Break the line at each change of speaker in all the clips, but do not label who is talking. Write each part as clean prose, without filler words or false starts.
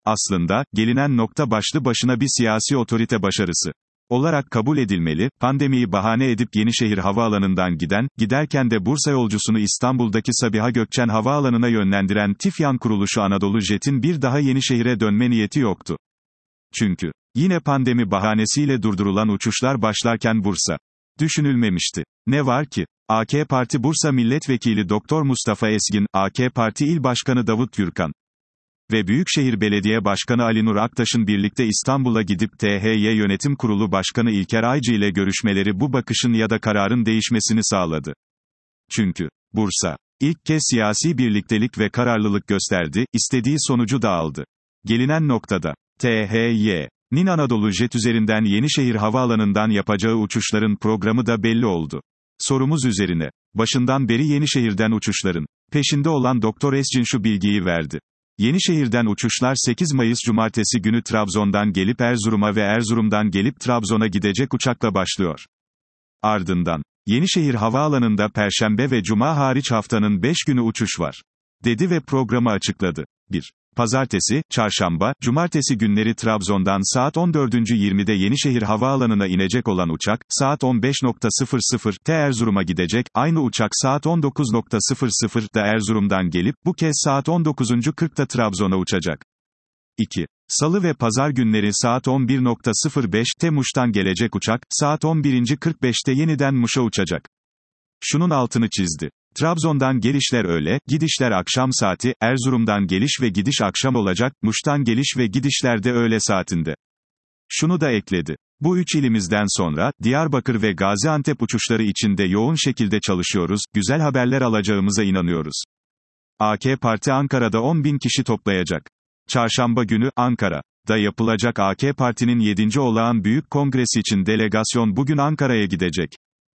aslında, gelinen nokta başlı başına bir siyasi otorite başarısı olarak kabul edilmeli. Pandemiyi bahane edip Yenişehir Havaalanı'ndan giderken de Bursa yolcusunu İstanbul'daki Sabiha Gökçen Havaalanı'na yönlendiren Tifyan kuruluşu Anadolu Jet'in bir daha Yenişehir'e dönme niyeti yoktu. Çünkü, yine pandemi bahanesiyle durdurulan uçuşlar başlarken Bursa düşünülmemişti. Ne var ki? AK Parti Bursa Milletvekili Doktor Mustafa Esgin, AK Parti İl Başkanı Davut Gürkan ve Büyükşehir Belediye Başkanı Ali Nur Aktaş'ın birlikte İstanbul'a gidip THY Yönetim Kurulu Başkanı İlker Aycı ile görüşmeleri bu bakışın ya da kararın değişmesini sağladı. Çünkü, Bursa, ilk kez siyasi birliktelik ve kararlılık gösterdi, istediği sonucu da aldı. Gelinen noktada, THY'nin Anadolu Jet üzerinden Yenişehir Havaalanı'ndan yapacağı uçuşların programı da belli oldu. Sorumuz üzerine, başından beri Yenişehir'den uçuşların peşinde olan Doktor Esgin şu bilgiyi verdi. Yenişehir'den uçuşlar 8 Mayıs Cumartesi günü Trabzon'dan gelip Erzurum'a ve Erzurum'dan gelip Trabzon'a gidecek uçakla başlıyor. Ardından, Yenişehir Havaalanı'nda Perşembe ve Cuma hariç haftanın 5 günü uçuş var, dedi ve programı açıkladı. 1. Pazartesi, Çarşamba, Cumartesi günleri Trabzon'dan saat 14.20'de Yenişehir Havaalanı'na inecek olan uçak, saat 15.00'te Erzurum'a gidecek, aynı uçak saat 19.00'da Erzurum'dan gelip, bu kez saat 19.40'da Trabzon'a uçacak. 2. Salı ve Pazar günleri saat 11.05'te Muş'tan gelecek uçak, saat 11.45'te yeniden Muş'a uçacak. Şunun altını çizdi. Trabzon'dan gelişler öğle, gidişler akşam saati, Erzurum'dan geliş ve gidiş akşam olacak, Muş'tan geliş ve gidişler de öğle saatinde. Şunu da ekledi. Bu üç ilimizden sonra, Diyarbakır ve Gaziantep uçuşları için de yoğun şekilde çalışıyoruz, güzel haberler alacağımıza inanıyoruz. AK Parti Ankara'da 10.000 kişi toplayacak. Çarşamba günü, Ankara'da yapılacak AK Parti'nin 7. olağan büyük kongresi için delegasyon bugün Ankara'ya gidecek.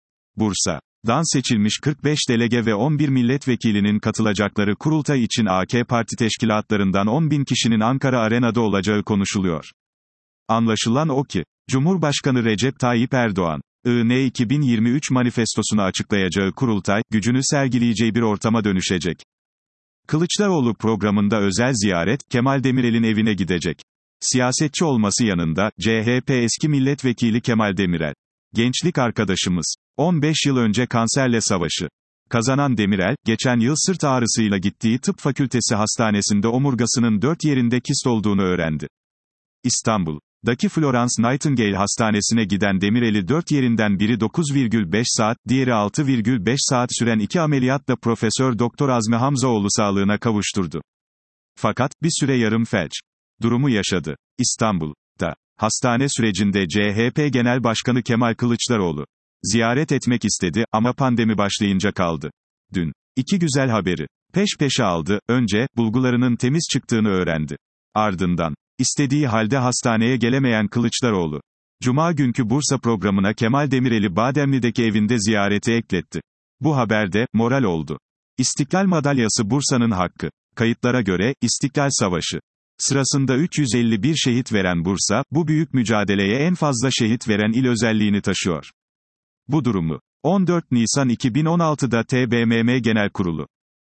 Bursa'dan seçilmiş 45 delege ve 11 milletvekilinin katılacakları kurultay için AK Parti teşkilatlarından 10.000 kişinin Ankara Arena'da olacağı konuşuluyor. Anlaşılan o ki, Cumhurbaşkanı Recep Tayyip Erdoğan, IN 2023 manifestosunu açıklayacağı kurultay, gücünü sergileyeceği bir ortama dönüşecek. Kılıçdaroğlu programında özel ziyaret, Kemal Demirel'in evine gidecek. Siyasetçi olması yanında, CHP eski milletvekili Kemal Demirel, gençlik arkadaşımız, 15 yıl önce kanserle savaşı kazanan Demirel, geçen yıl sırt ağrısıyla gittiği tıp fakültesi hastanesinde omurgasının 4 yerinde kist olduğunu öğrendi. İstanbul'daki Florence Nightingale Hastanesi'ne giden Demirel'i 4 yerinden biri 9,5 saat, diğeri 6,5 saat süren 2 ameliyatla Profesör Doktor Azmi Hamzaoğlu sağlığına kavuşturdu. Fakat, bir süre yarım felç durumu yaşadı. İstanbul'da hastane sürecinde CHP Genel Başkanı Kemal Kılıçdaroğlu ziyaret etmek istedi ama pandemi başlayınca kaldı. Dün, iki güzel haberi peş peşe aldı. Önce, bulgularının temiz çıktığını öğrendi. Ardından, istediği halde hastaneye gelemeyen Kılıçdaroğlu, Cuma günkü Bursa programına Kemal Demirel'i Bademli'deki evinde ziyareti ekletti. Bu haber de, moral oldu. İstiklal Madalyası Bursa'nın hakkı. Kayıtlara göre, İstiklal Savaşı sırasında 351 şehit veren Bursa, bu büyük mücadeleye en fazla şehit veren il özelliğini taşıyor. Bu durumu, 14 Nisan 2016'da TBMM Genel Kurulu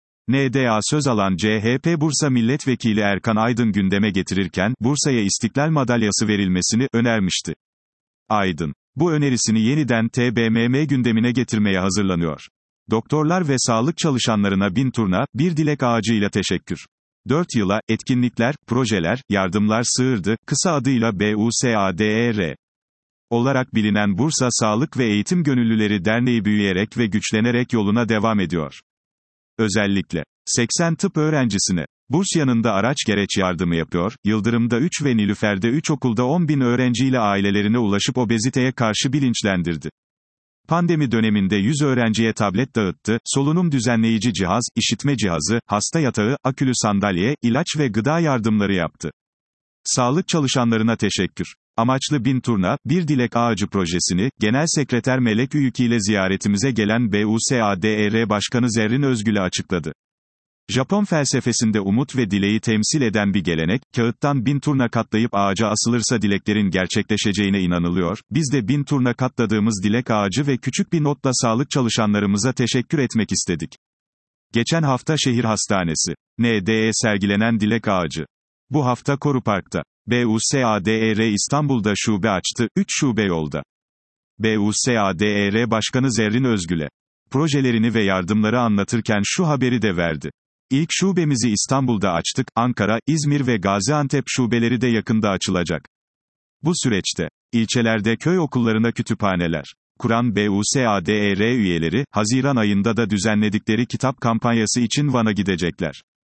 NDA söz alan CHP Bursa Milletvekili Erkan Aydın gündeme getirirken, Bursa'ya İstiklal Madalyası verilmesini önermişti. Aydın, bu önerisini yeniden TBMM gündemine getirmeye hazırlanıyor. Doktorlar ve sağlık çalışanlarına 1000 turna, bir dilek ağacıyla teşekkür. 4 yıla, etkinlikler, projeler, yardımlar sığırdı, kısa adıyla BUSADER olarak bilinen Bursa Sağlık ve Eğitim Gönüllüleri Derneği büyüyerek ve güçlenerek yoluna devam ediyor. Özellikle, 80 tıp öğrencisine burs yanında araç gereç yardımı yapıyor, Yıldırım'da 3 ve Nilüfer'de 3 okulda 10.000 öğrenciyle ailelerine ulaşıp obeziteye karşı bilinçlendirdi. Pandemi döneminde 100 öğrenciye tablet dağıttı, solunum düzenleyici cihaz, işitme cihazı, hasta yatağı, akülü sandalye, ilaç ve gıda yardımları yaptı. Sağlık çalışanlarına teşekkür amaçlı 1000 turna, bir dilek ağacı projesini, Genel Sekreter Melek Üyük ile ziyaretimize gelen BUSADER Başkanı Zerrin Özgül'e açıkladı. Japon felsefesinde umut ve dileği temsil eden bir gelenek, kağıttan 1000 turna katlayıp ağaca asılırsa dileklerin gerçekleşeceğine inanılıyor, biz de 1000 turna katladığımız dilek ağacı ve küçük bir notla sağlık çalışanlarımıza teşekkür etmek istedik. Geçen hafta şehir hastanesi ND'ye sergilenen dilek ağacı Bu hafta Korupark'ta. BUSADER İstanbul'da şube açtı, 3 şube yolda. BUSADER Başkanı Zerrin Özgül'e projelerini ve yardımları anlatırken şu haberi de verdi. İlk şubemizi İstanbul'da açtık, Ankara, İzmir ve Gaziantep şubeleri de yakında açılacak. Bu süreçte, ilçelerde köy okullarına kütüphaneler kuran BUSADER üyeleri, Haziran ayında da düzenledikleri kitap kampanyası için Van'a gidecekler.